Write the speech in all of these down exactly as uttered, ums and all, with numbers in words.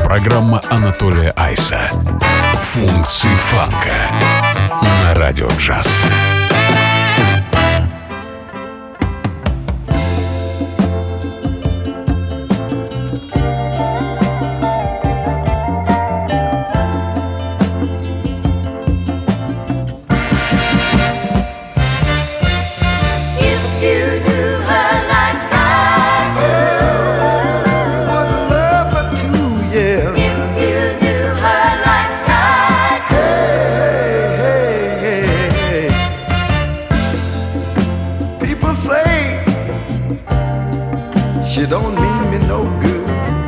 Программа Анатолия Айса «Функции фанка» на Радио Джаз. Don't mean me no good,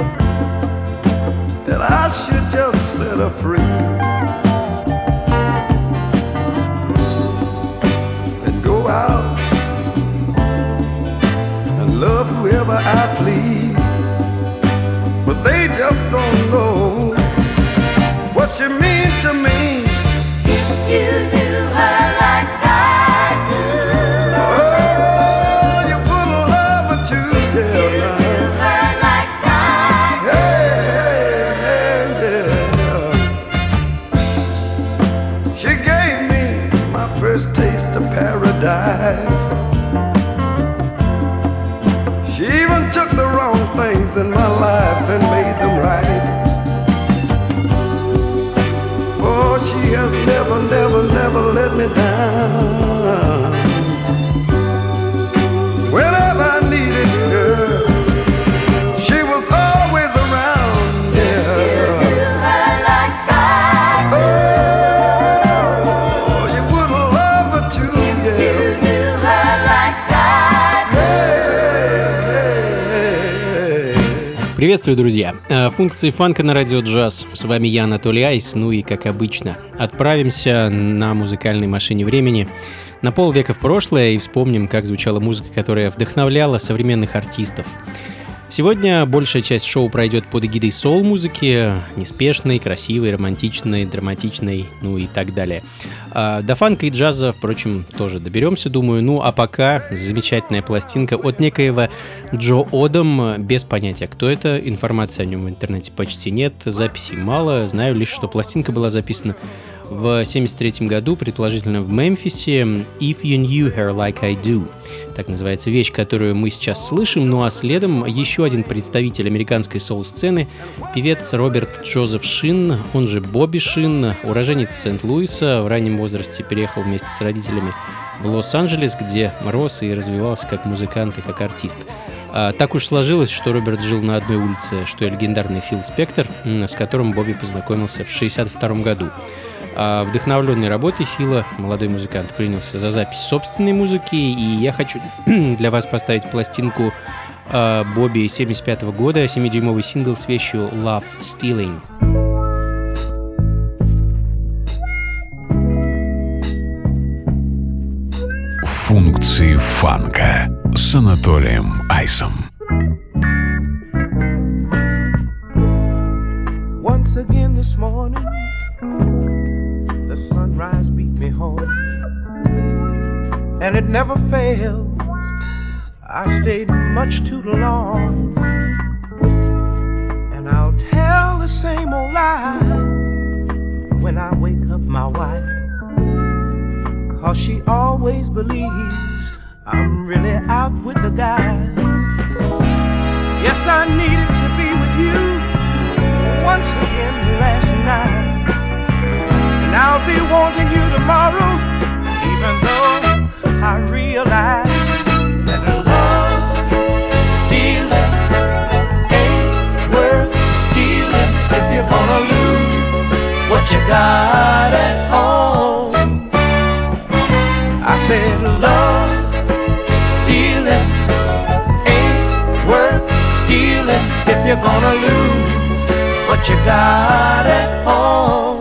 that I should just set her free and go out and love whoever I please. But they just don't know what she means to me. If you knew her like I do, oh, you wouldn't love her too, yeah. Paradise. She even took the wrong things in my life and made them right. Oh, she has never, never, never let me down. Whenever I needed her, she was always around. Yeah. Приветствую, друзья! Функции фанка на Радио Джаз. С вами я, Анатолий Айс. Ну и, как обычно, отправимся на музыкальной машине времени на полвека в прошлое и вспомним, как звучала музыка, которая вдохновляла современных артистов. Сегодня большая часть шоу пройдет под эгидой соул-музыки, неспешной, красивой, романтичной, драматичной, ну и так далее. А до фанка и джаза, впрочем, тоже доберемся, думаю. Ну а пока замечательная пластинка от некоего Джо Одам, без понятия, кто это, информации о нем в интернете почти нет, записей мало, знаю лишь, что пластинка была записана в семьдесят третьем году, предположительно в Мемфисе. If You Knew Her Like I Do. Так называется вещь, которую мы сейчас слышим. Ну а следом еще один представитель американской соул-сцены, певец Роберт Джозеф Шин, он же Бобби Шин, уроженец Сент-Луиса, в раннем возрасте переехал вместе с родителями в Лос-Анджелес, где рос и развивался как музыкант и как артист. А, так уж сложилось, что Роберт жил на одной улице, что и легендарный Фил Спектор, с которым Бобби познакомился в шестьдесят втором году. А вдохновленной работой Фила молодой музыкант принялся за запись собственной музыки, и я хочу для вас поставить пластинку э, Бобби семьдесят пятого года, семидюймовый сингл с вещью Love Stealing. Функции фанка с Анатолием Айсом. Once again this morning, the sunrise beat me home, and it never fails. I stayed much too long, and I'll tell the same old lie when I wake up my wife, 'cause she always believes I'm really out with the guys. Yes, I needed to be with you once again last night, and I'll be wanting you tomorrow, even though I realize that love stealing ain't worth stealing if you're gonna lose what you got at home. I said love stealing ain't worth stealing if you're gonna lose what you got at home.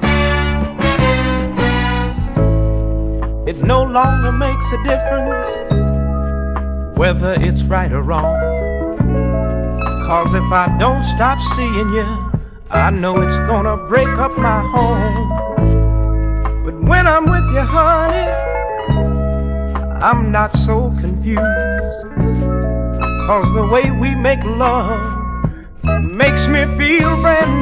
It no longer makes a difference whether it's right or wrong, 'cause if I don't stop seeing you, I know it's gonna break up my home. But when I'm with you, honey, I'm not so confused, 'cause the way we make love makes me feel brand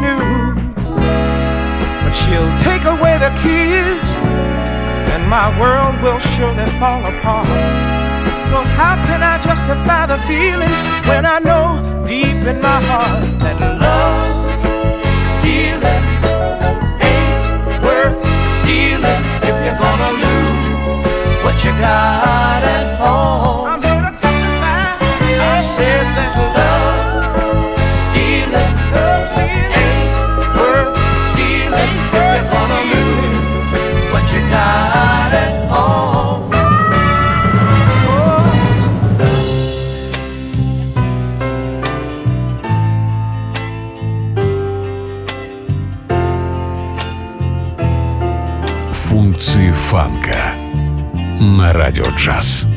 you'll take away the keys, and my world will surely fall apart. So how can I justify the feelings when I know deep in my heart that love stealing ain't worth stealing if you're gonna lose what you got at home. I'm here to testify. I said that love stealing, love stealing ain't worth stealing if you're gonna lose what you got at home. Функции фанка на Радио Джаз.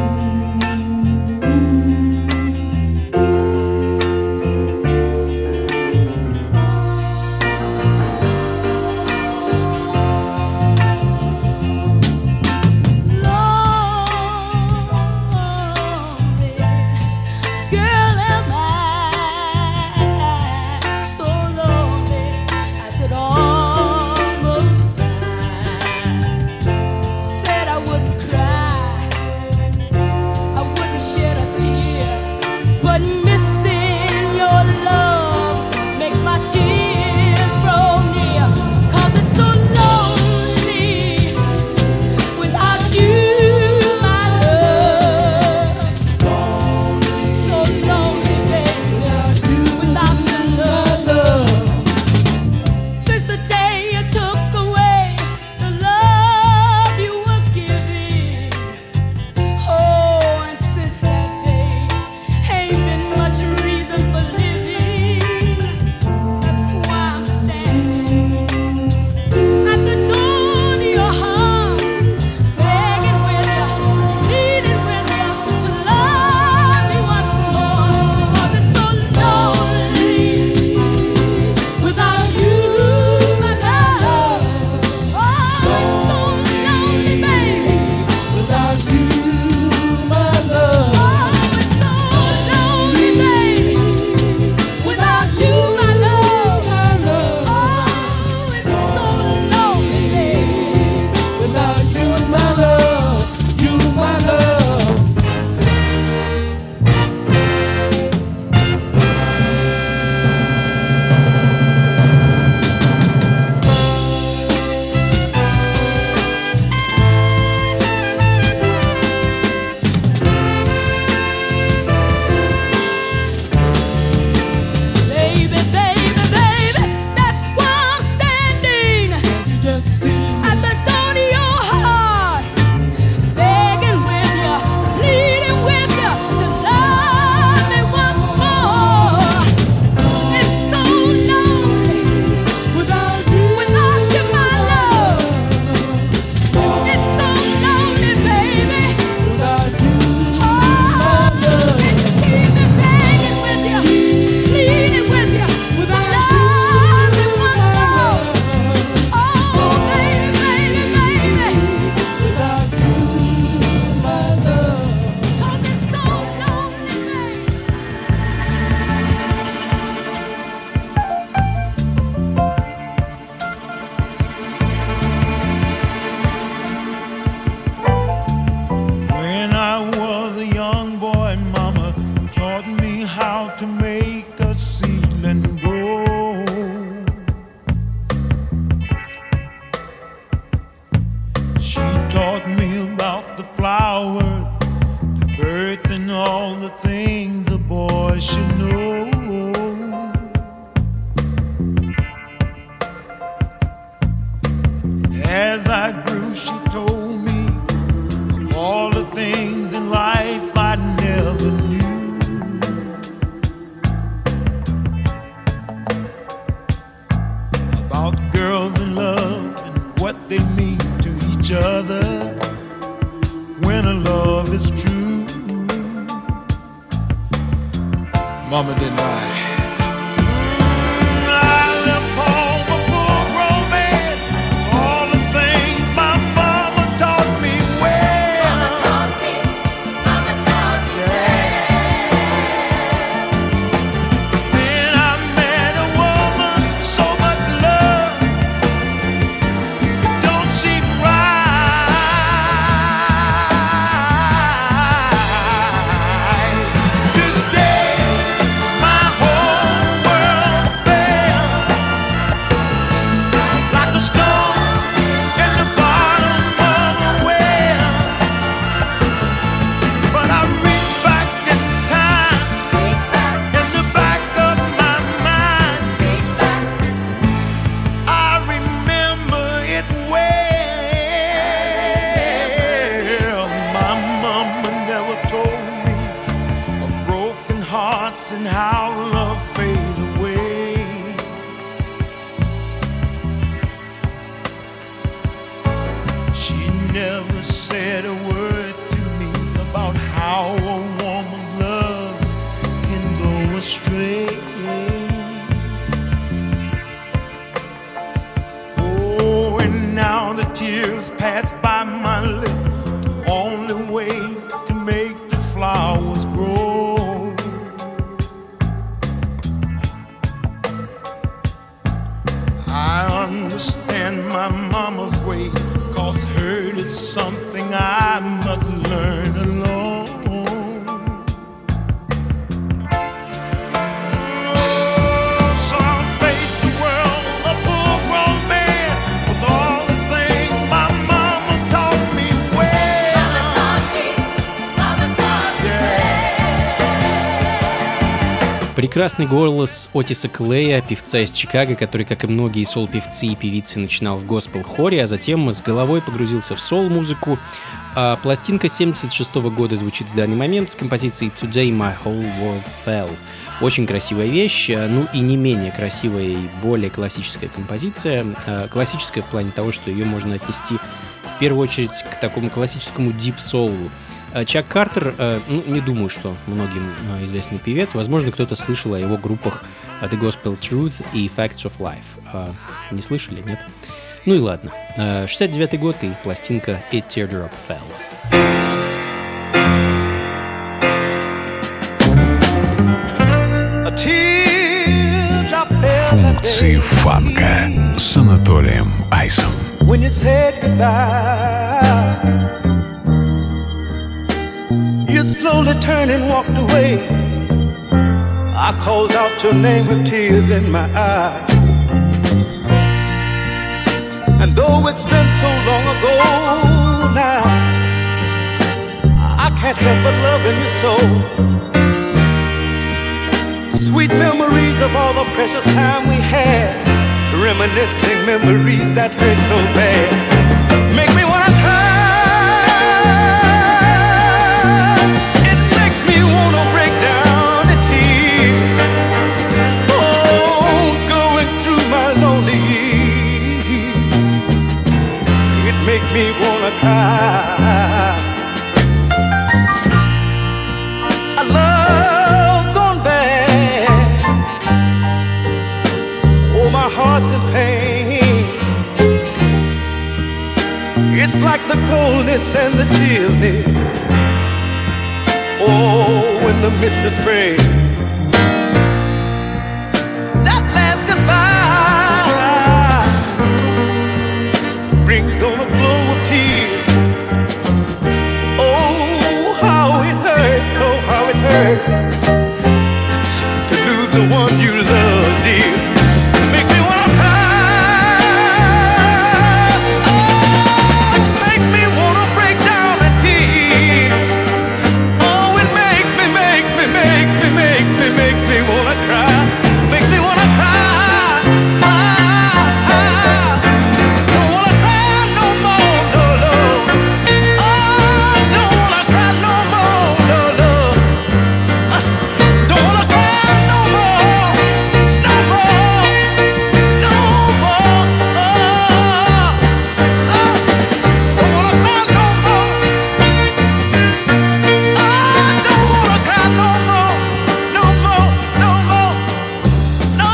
Mama didn't lie. Прекрасный голос Отиса Клея, певца из Чикаго, который, как и многие сол-певцы и певицы, начинал в госпел-хоре, а затем с головой погрузился в сол-музыку. А пластинка семьдесят шестого года звучит в данный момент с композицией «Today my whole world fell». Очень красивая вещь, ну и не менее красивая и более классическая композиция. Классическая в плане того, что ее можно отнести в первую очередь к такому классическому дип-соулу. Чак Картер, ну, не думаю, что многим известный певец. Возможно, кто-то слышал о его группах The Gospel Truth и Facts of Life. Не слышали, нет? Ну и ладно. шестьдесят девятый год и пластинка A Teardrop Fell. Функции фанка с Анатолием Айсом. When you said goodbye, you slowly turned and walked away. I called out your name with tears in my eyes. And though it's been so long ago now, I can't help but loving you so. Sweet memories of all the precious time we had, reminiscing memories that hurt so bad, make me wanna cry. It makes me wanna break down in tears. Oh, going through my lonely years, it makes me wanna cry. I love gone bad. Oh, my heart's in pain. It's like the coldness and the chillness. Oh, when the mist is spraying, that last goodbye brings on a flow of tears. Oh, how it hurts, oh, how it hurts to lose the one you love, dear. Make me wanna cry. Oh, it makes me wanna break down in tears. Oh, it makes me, makes me, makes me, makes me, makes me wanna cry. Make me wanna cry. Ah, ah. Don't wanna cry no more, no, no. Oh, don't wanna cry no more, no, no. Ah, don't wanna cry no more, no more, no more. Oh, oh, don't wanna cry no more. I don't wanna cry no more, no more, no more, no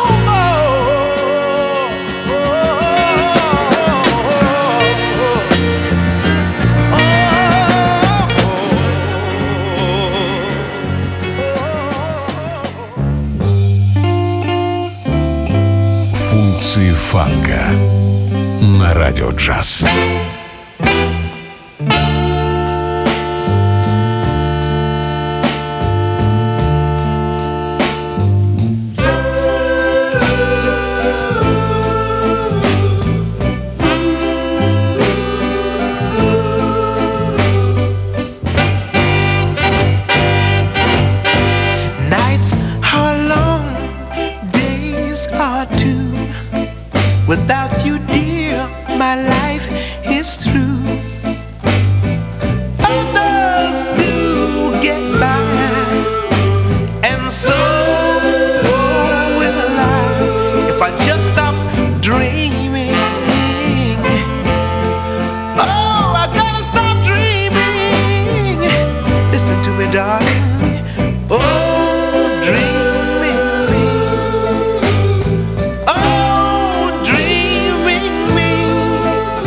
more. Функции фанка на радио джаз. Nights are long, days are too. Without you, dear, my life is through. Others do get by, and so will I. If I just stop dreaming, oh, I gotta stop dreaming. Listen to me, darling. Oh, dreaming me. Oh, dreaming me.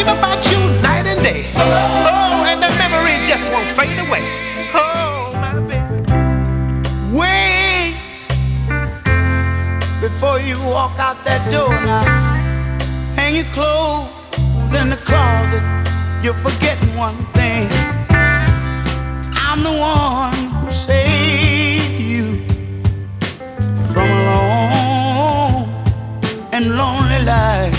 dream about you night and day. Oh, and the memory just won't fade away. Oh, my baby. Wait before you walk out that door now. Hang your clothes in the closet. You're forgetting one thing. I'm the one who saved you from a long and lonely life.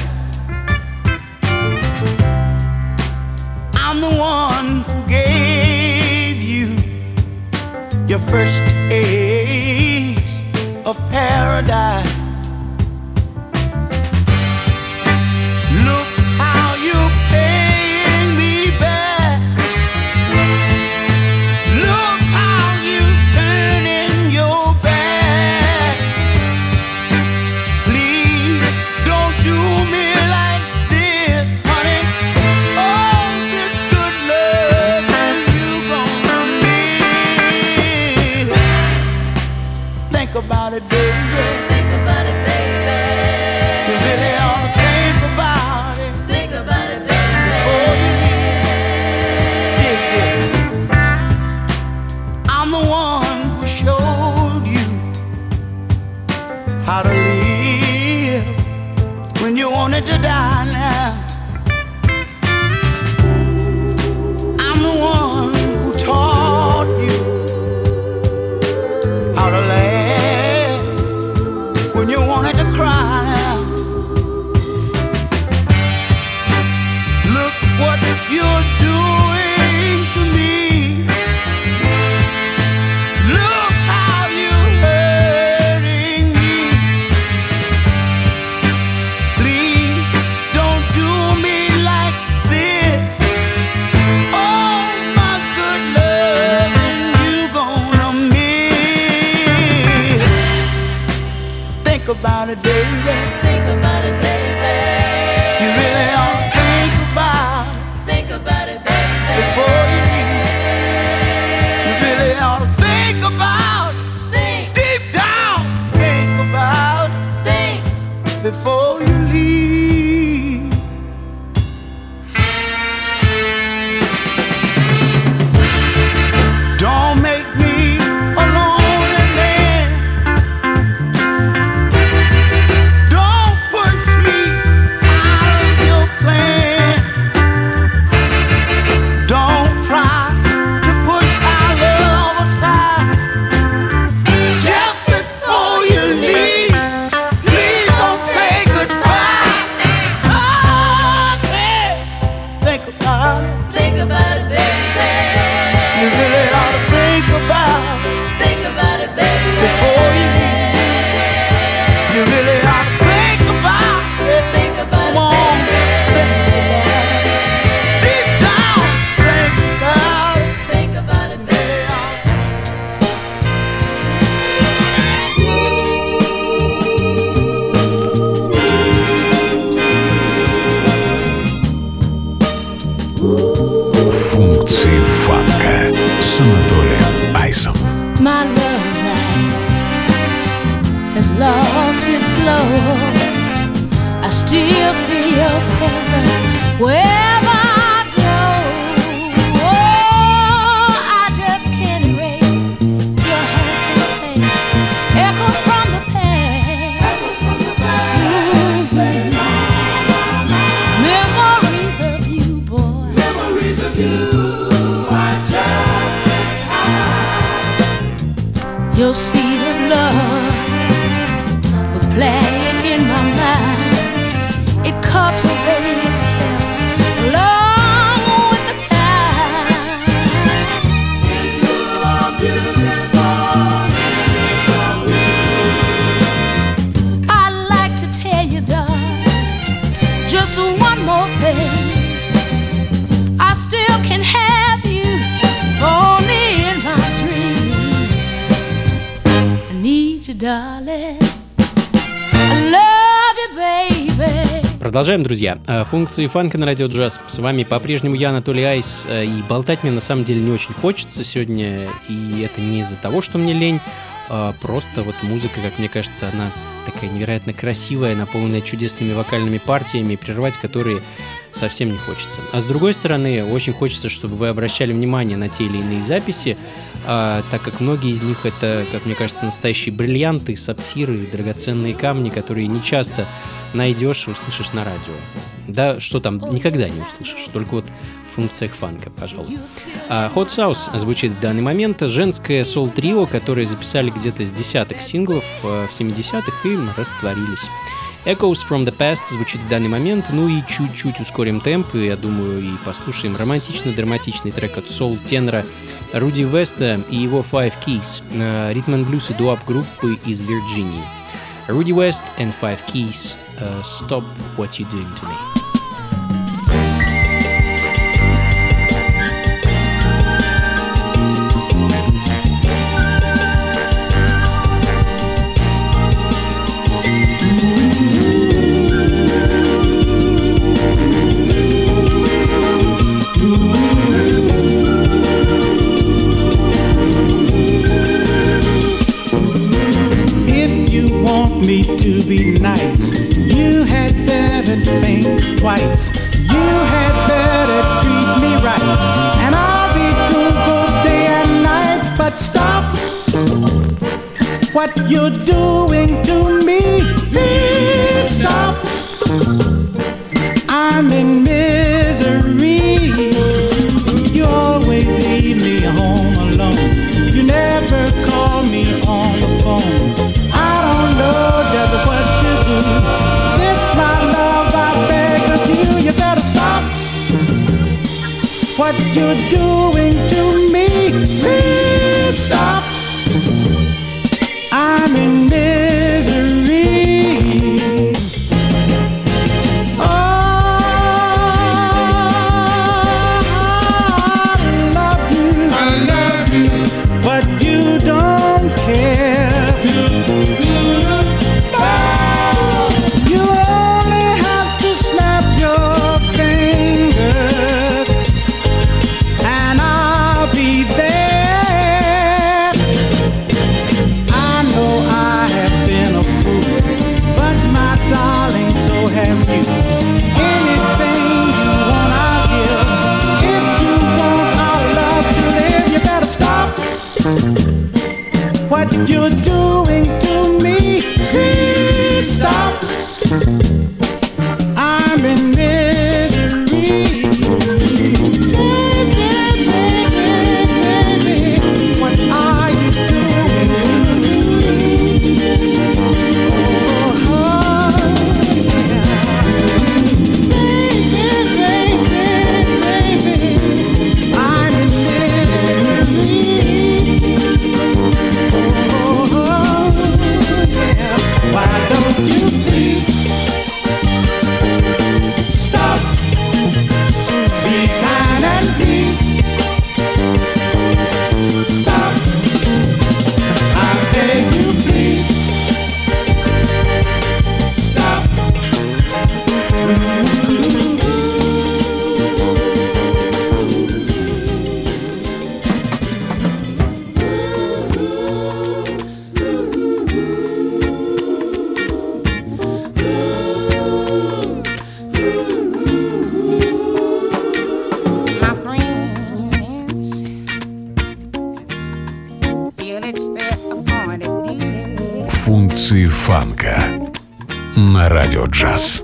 I'm the one who gave you your first taste of paradise. Look how you're paying me back. Look how you're turning your back. Please don't do me like this, honey. All this good love and you gonna miss. Think about it, baby. Think about it, baby. You really ought to think about it. Think about it, baby. Before you dig this. I'm the one who showed you how to live when you wanted to die now. I'm the one who taught you how to laugh when you wanted to cry now. Look what you're doing to me. Look how you're hurting me. Please don't do me like this. Oh, my good love, you gonna miss. Think about it, baby. Think about it, baby. You really ought to think about it Think about it, baby. before you leave. You really ought to think about it Think, deep down. Think about it think. before you leave. Don't make me a lonely man. Don't push me out of your plan. Don't try to push our love aside. Just before you leave, please don't say goodbye. Okay, think about it. Think about it, baby. You really ought to think about it Think about it, baby. before you leave. You really ought to think about it. Think about Come on, it, think baby. about it. Deep down, think about it. Think about it, baby. Функции фанка с Анатолием Айсом. My love light has lost its glow. I still feel your presence wherever I go. Oh, I just can't erase your handsome face. Echoes from the past. Echoes from the past. Memories of you, boy. Memories of you. I just can't hide. Your seed of love was planted in my mind. It cultivated itself along with the time into a beautiful memory. I'd like to tell you, darling, just one more thing. I still can have you only in my dreams. I need you, darling. I love you, baby. Продолжаем, друзья. Функции фанка на радио джаз. С вами по-прежнему я, Анатолий Айс. И болтать мне на самом деле не очень хочется сегодня. И это не из-за того, что мне лень. А просто вот музыка, как мне кажется, она такая невероятно красивая, наполненная чудесными вокальными партиями, прерывать которые совсем не хочется. А с другой стороны, очень хочется, чтобы вы обращали внимание на те или иные записи, а, так как многие из них это, как мне кажется, настоящие бриллианты, сапфиры, драгоценные камни, которые не часто найдешь и услышишь на радио. Да, что там, никогда не услышишь, только вот в функциях фанка, пожалуй. А Hot Sauce звучит в данный момент. Женское сол-трио, которые записали где-то с десяток синглов в семидесятых и растворились. Echoes from the Past звучит в данный момент. Ну и чуть-чуть ускорим темп, и, я думаю, и послушаем романтично-драматичный трек от сол-тенора Руди Веста и его Five Keys, ритм-н-блюз и дуап группы из Вирджинии. Rudy West and Five Keys, uh, Stop What You're Doing to Me. Me to be nice, you had better think twice. You had better treat me right, and I'll be true both day and night. But stop what you're doing to me. Please stop. I'm in misery. You always leave me home alone. You never call me on the phone. I don't know just what to do. This my love, I beg of you. You better stop what you're doing to me. Please stop. I'm in misery. Oh, I love you. I love you, but you don't care. What you're doing to me, please stop. I'm in misery. Baby, baby, baby, what are you doing to me? Oh, baby, baby, baby, I'm in misery. Why don't you please stop? Be kind and please stop. I beg you, please stop. Функции фанка на радио джаз.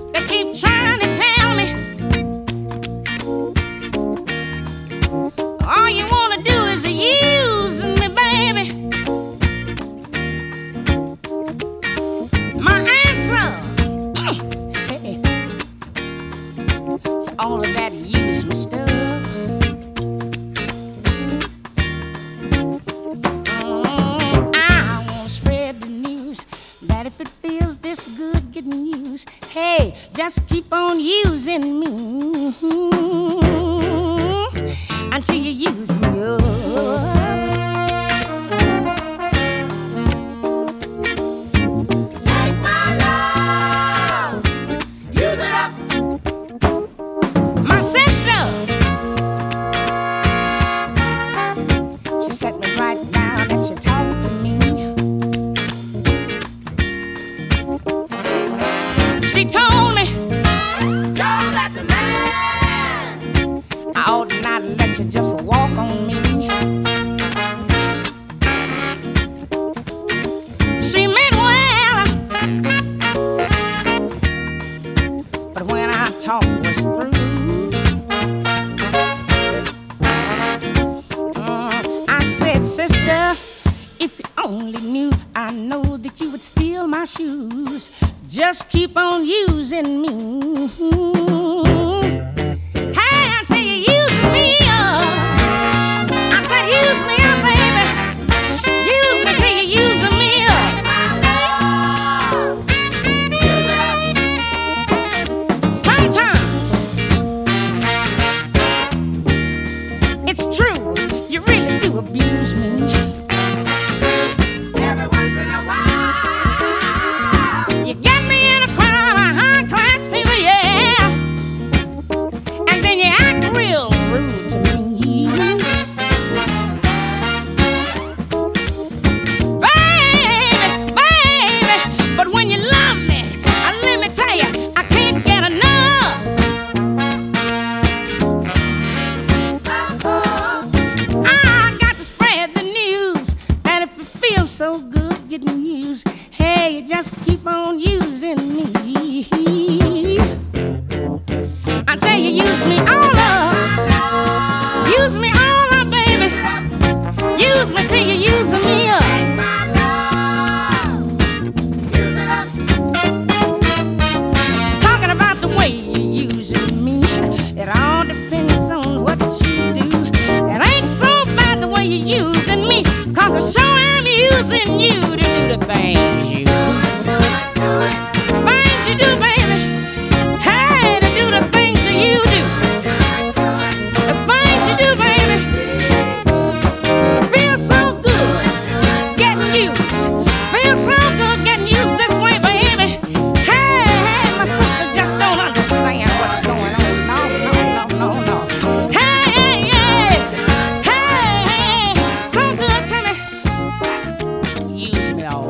Hey, just keep on using me until you use me up. Take my love, use it up. My sister, she set me right down and she talked to me. She told me, don't let the man steal my shoes. Just keep on using me. Hey, I tell you, use me up. I said, use me up, baby. Use me till you using me up. Sometimes it's true, you really do abuse me. Every once in a while, you get me in a crowd of high-class people, yeah, and then you act real rude to me. Baby, baby, but when you love me, uh, let me tell you, I can't get enough. I got to spread the news that if it feels so good getting used, hey, you just keep on using me. I tell you, use me all up. Use me all up, baby. Use me till you're using me up. Talking about the way you're using me, it all depends on what you do. It ain't so bad the way you're using me, 'cause I sure am using you to do the things you do. Things you do, baby. Hey, to do the things that you do. The things you do, baby. Feel so good getting used. Feel so good getting used this way, baby. Hey, hey, my sister just don't understand what's going on. No, no, no, no, no. Hey, hey, hey. Hey, hey. So good to me. Use me all.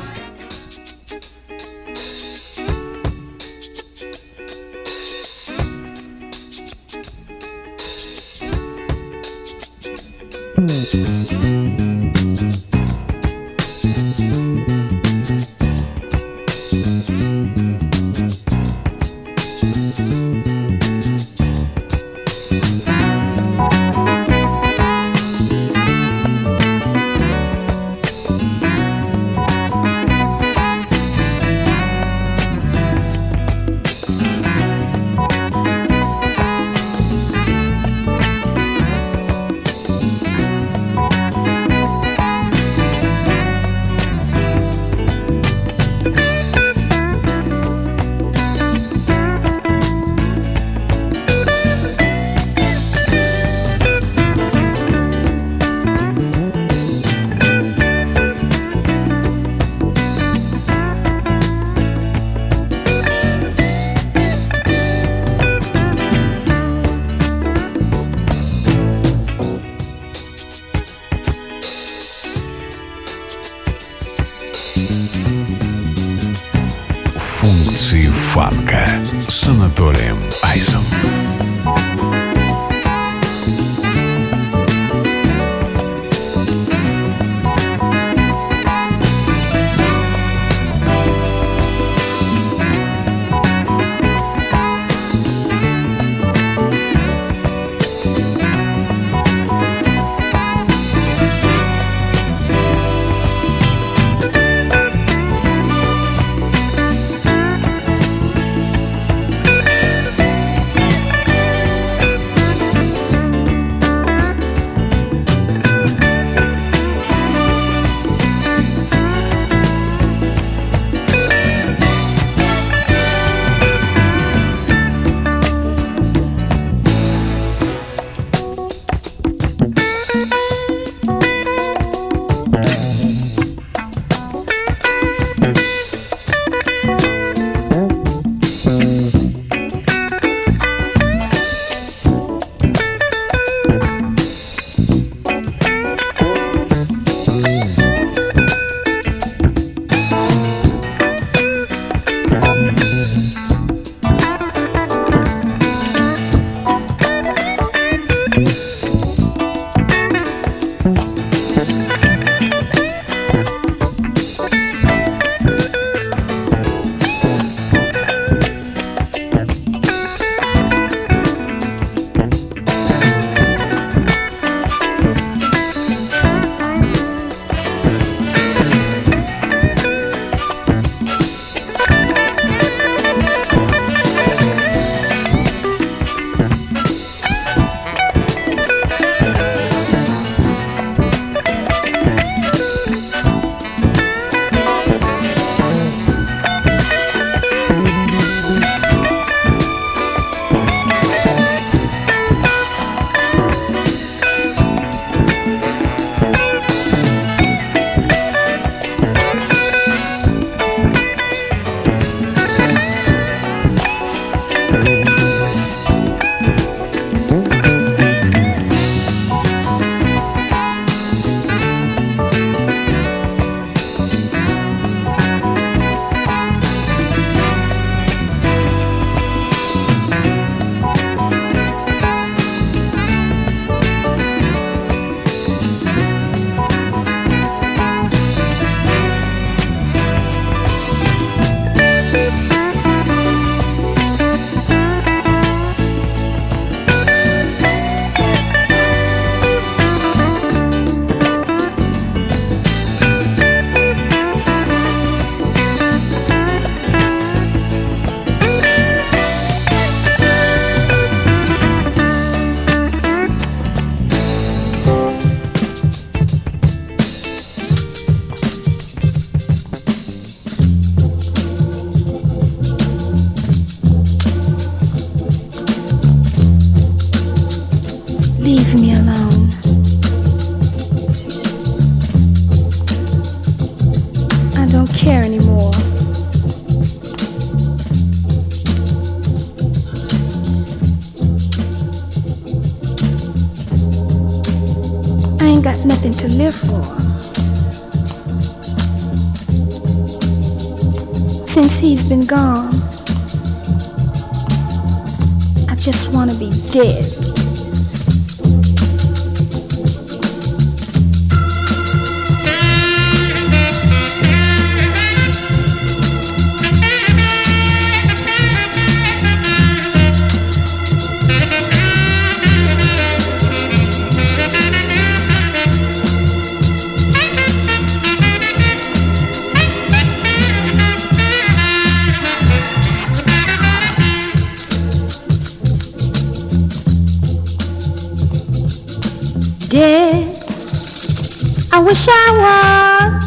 Функции фанка с Анатолием Айсом. Leave me alone. I don't care anymore. I ain't got nothing to live for. Since he's been gone, I just want to be dead. Dead, I wish I was.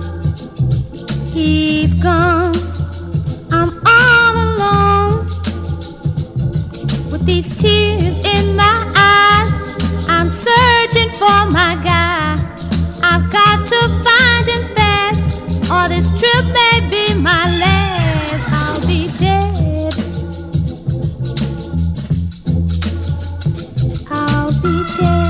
He's gone, I'm all alone. With these tears in my eyes, I'm searching for my guy. I've got to find him fast, or this trip may be my last. I'll be dead, I'll be dead.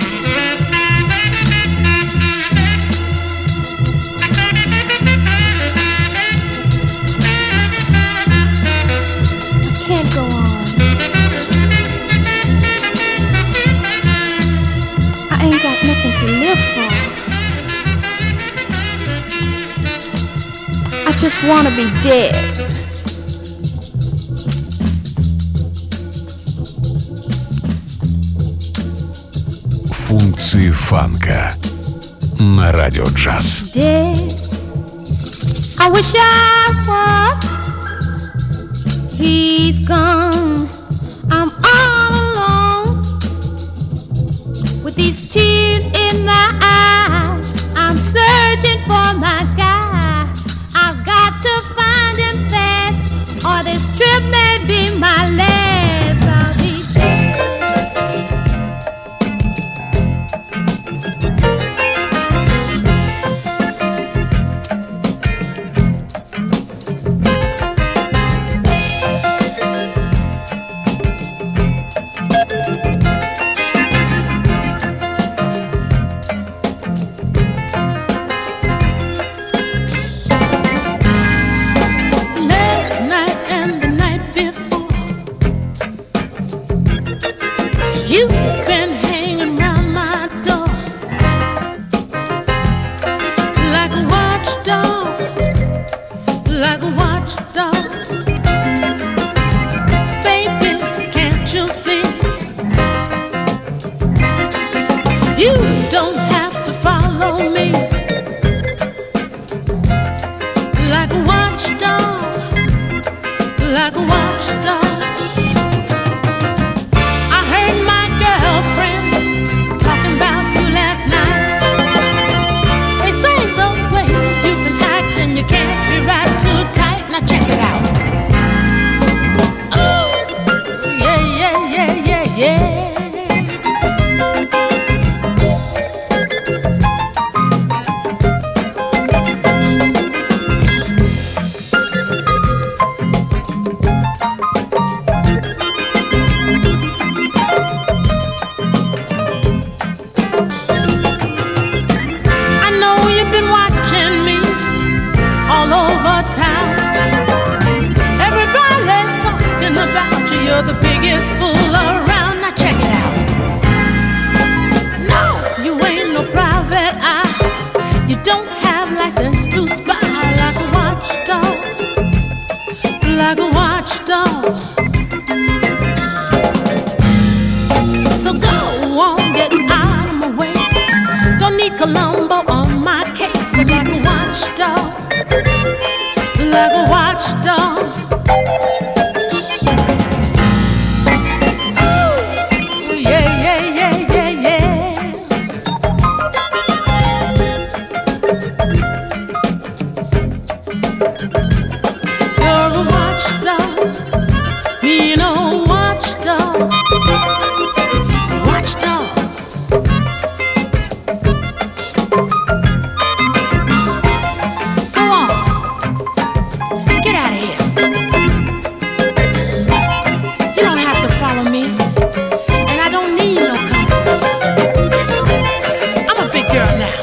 Can't go on. I ain't got nothing to live for. I just want to be dead. Функции фанка на радио джаз. Dead. I wish I was. He's gone, I'm all alone. With these tears in my eyes, I'm searching for my guy. I've got to find him fast, or this trip may be my last. I'll be dead. Last night and the night before, you've been hanging around my door like a watchdog, like a watchdog. Baby, can't you see? You don't have to follow me like a watchdog, like a watchdog. I heard my girlfriend talking about you last night. They say the way you've been acting, you can't be right too tight. Now check it out. Oh, yeah, yeah, yeah, yeah, yeah. I know you've been watching me all over town. Everybody's talking about you. You're the biggest fool around. Now check it out. No, you ain't no private eye. You don't have license to spy like a watchdog, like a watchdog. So go on, get out of my way. Don't need Columbo on my case. Like a watchdog, like a watchdog. Ooh, yeah, yeah, yeah, yeah, yeah. You're a watchdog, you know, watchdog, watchdog. Get out of here. You don't have to follow me, and I don't need no company. I'm a big girl now,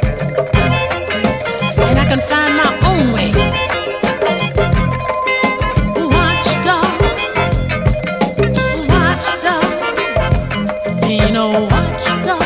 and I can find my own way. Watchdog, watchdog, ain't no watchdog.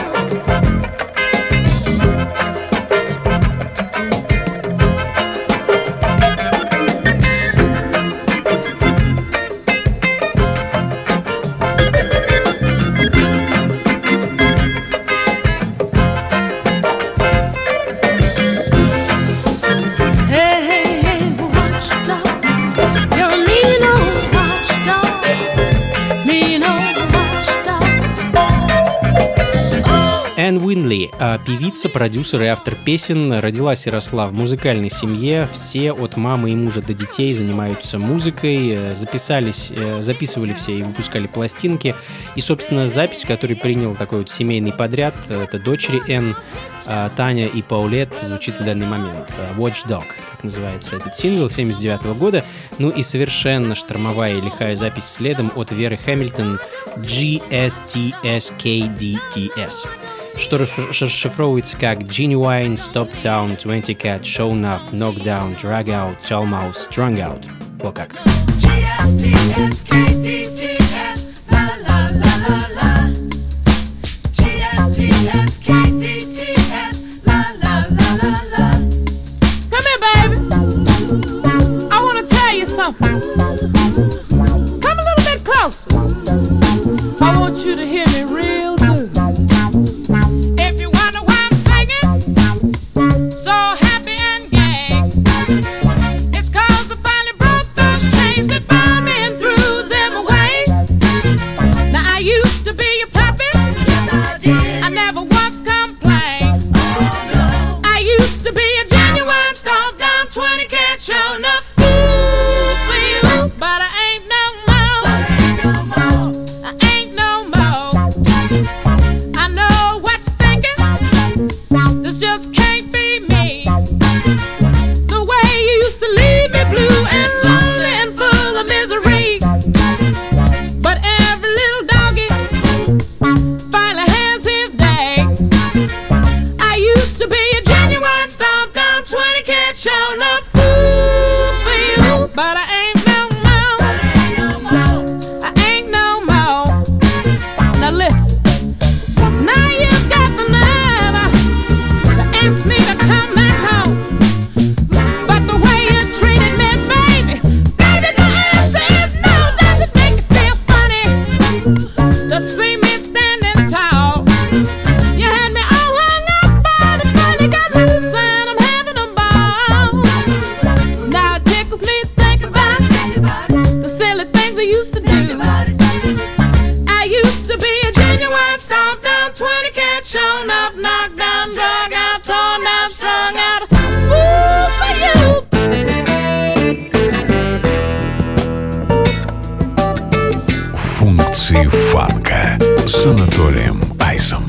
Энн Уинли, певица, продюсер и автор песен, родилась и росла в музыкальной семье. Все от мамы и мужа до детей занимаются музыкой, записались, записывали все и выпускали пластинки. И, собственно, запись, которую принял такой вот семейный подряд, это дочери Энн, Таня и Паулет, звучит в данный момент. Watchdog, так называется этот сингл, семьдесят девятого года. Ну и совершенно штормовая и лихая запись следом от Веры Хэмилтон, джи эс ти эс кей ди ти эс, что расшифровывается как Genuine, Stop Town, двадцать Cat, Show Enough, Knockdown, Drag Out, Tall Mouse, Strung Out. Вот как. Come here, baby. I want to tell you something. Come a little bit closer. I want you to hear me real good. If you wonder why I'm singing so happy and gay, it's 'cause I finally broke those chains that bind me and threw them away. Now I used to be a puppet. Yes, I did. I never once complained. Oh, no. I used to be a genuine stomped down twenty cat show enough fool for you, but I ain't no more. But I ain't no more. I ain't no more. I know what you're thinking. This just can't be me. The way you used to leave me blue and lonely and full of misery. But every little doggy finally has his day. I used to be a genuine stomped down twenty cat show enough fool for you, but I ain't no more. I ain't no more. Now listen. Now you got the nerve to ask me to come back home. But the way you treated me, baby, baby, the answer is no. Does it make you feel funny to see me standing tall? You had me all hung up, but it finally got loose and I'm having a ball. Now it tickles me to think about the silly things I used to do. I used to be a genuine stomped down twenty cat shown up, knocked down, drug out, torn down, strung out. Fool for you. Функции фанка с Анатолием Айсом.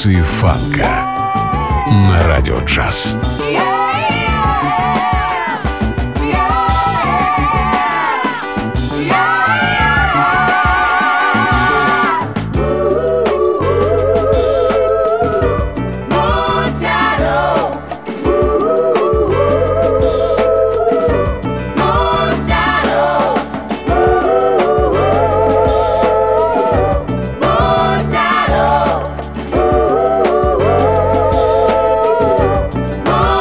Функции фанка на радио джаз. Oh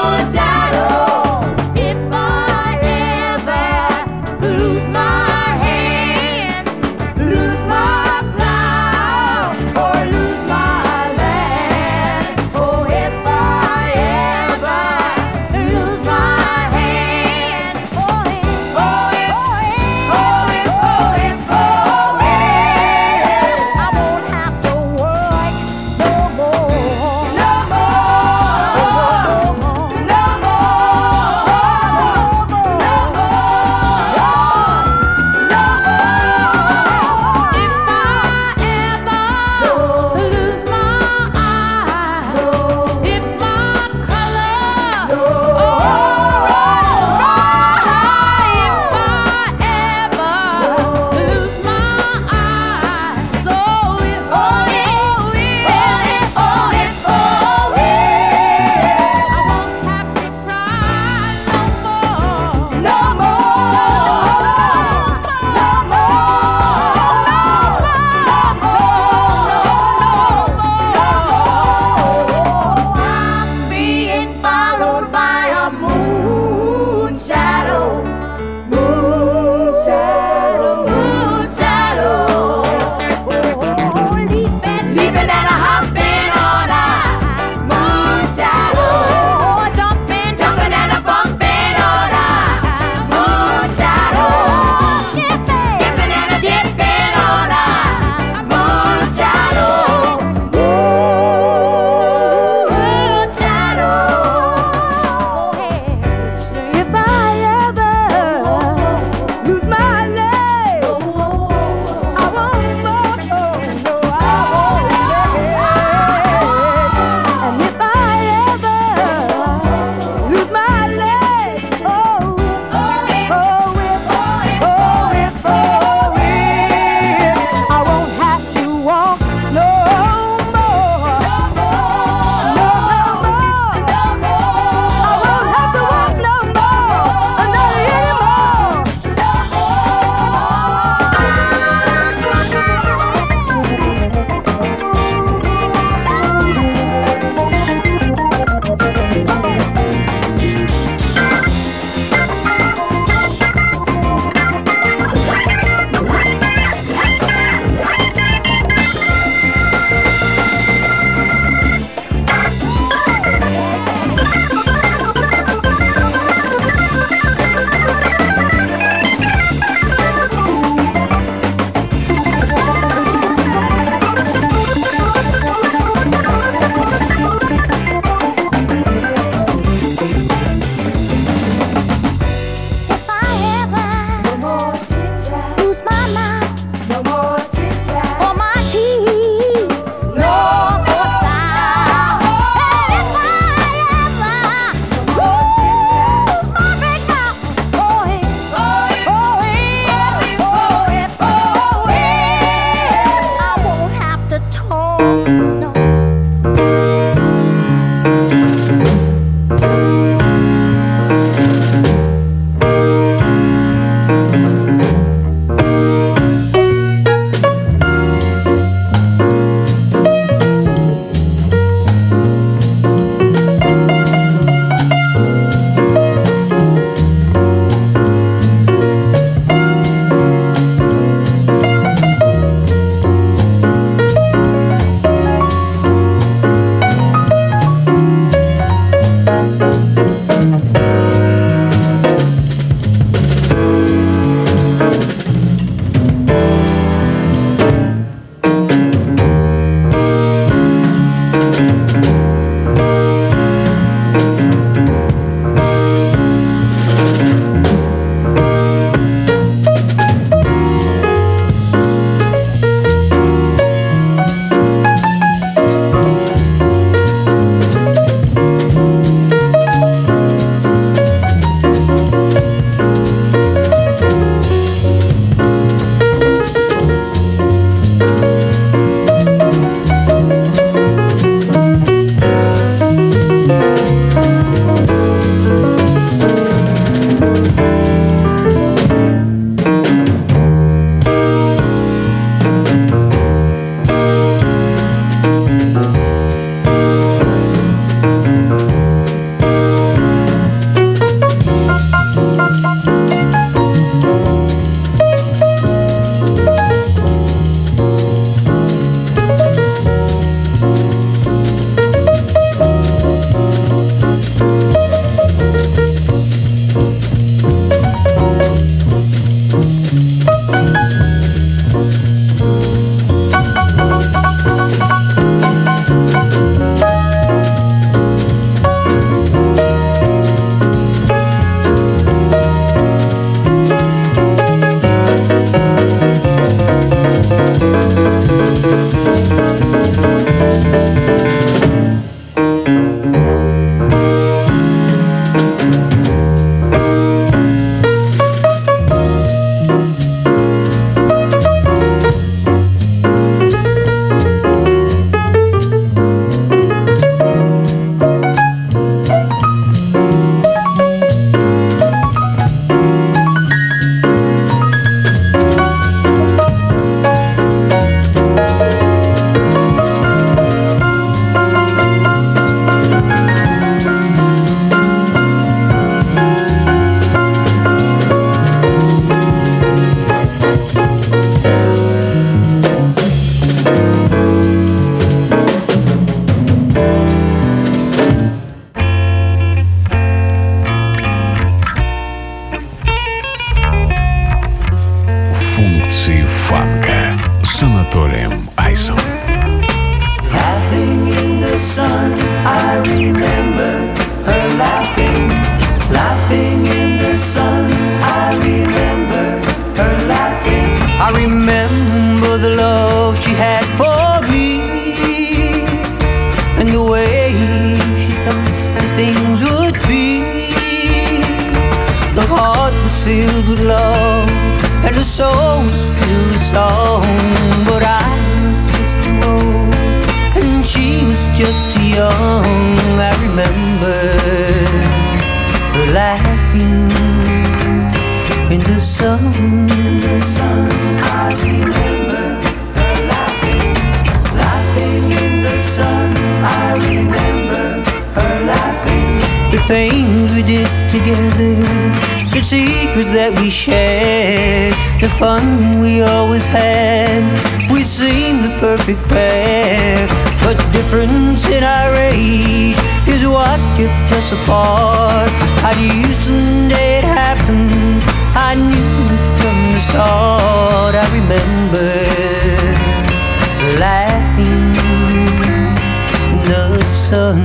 Функции фанка с Анатолием Айсом. Laughing in the sun, I remember her laughing. Laughing in the sun, I remember her laughing. I remember the love she had for me, and the way she thought that things would be. The heart was filled with love, and the soul was filled with song. But I was just too old, and she was just too young. I remember her laughing in the sun. In the sun, I remember her laughing. Laughing in the sun, I remember her laughing. The things we did together, the secrets that we shared, the fun we always had. We seemed the perfect pair, but difference in our age is what kept us apart. I used to day it happened, I knew it from the start. I remember laughing in the sun.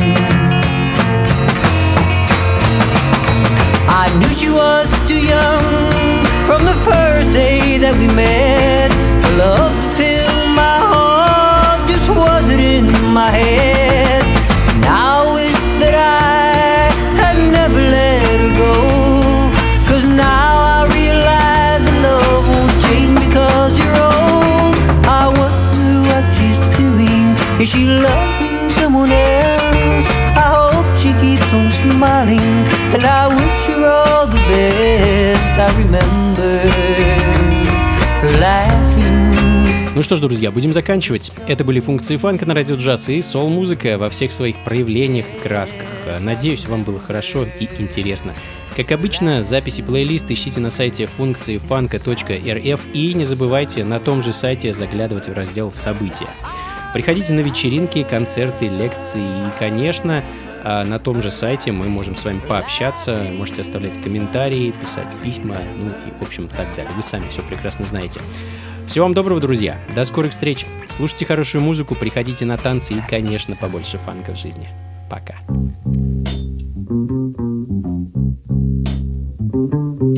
I knew she was too young from the first day that we met. Her love to fill my heart just wasn't in my head. Now I wish that I had never let her go, 'cause now I realize that love won't change because you're old. I wonder what she's doing. Is she loving someone else? I hope she keeps on smiling, and I wish her all the best. I remember her laughing. Ну что ж, друзья, будем заканчивать. Это были функции фанка на радио джаз и соул-музыка во всех своих проявлениях и красках. Надеюсь, вам было хорошо и интересно. Как обычно, записи плейлист ищите на сайте функции фанка точка эр эф и не забывайте на том же сайте заглядывать в раздел «События». Приходите на вечеринки, концерты, лекции и, конечно, на том же сайте мы можем с вами пообщаться, можете оставлять комментарии, писать письма, ну и, в общем, так далее. Вы сами все прекрасно знаете. Всего вам доброго, друзья. До скорых встреч. Слушайте хорошую музыку, приходите на танцы и, конечно, побольше фанка в жизни. Пока.